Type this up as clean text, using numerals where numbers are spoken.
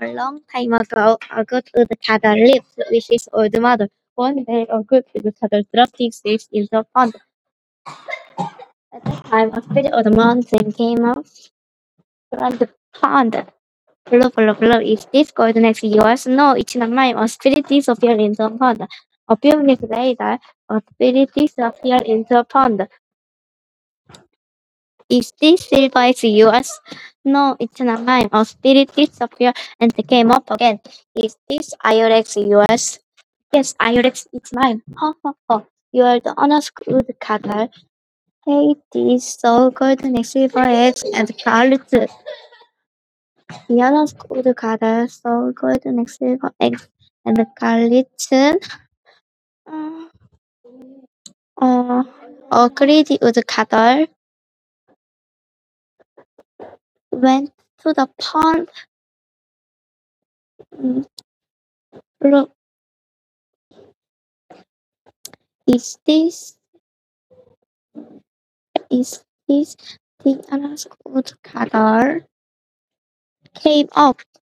A long time ago, a good woodcutter lived with his old mother. One day, a good woodcutter dropped his sticks into a pond. At that time, a very old mountain came up from the pond. Blah, blah, blah. Is this gold next yours? No, it's not mine. A spirit disappeared into a pond. A few minutes later, a spirit disappeared into a pond. Is this silver is yours? No, it's not mine. A spirit disappeared and came up again. Is this irex yours? Yes, irex is mine. Ha ha ha. You are the honest good cutter. Hey, this so golden silver eggs and carrots. The honest good cutter, so golden silver eggs and carrots. Uh, a greedy woodcutter went to the pond. Mm, Look, is this is this the honest woodcutter came up?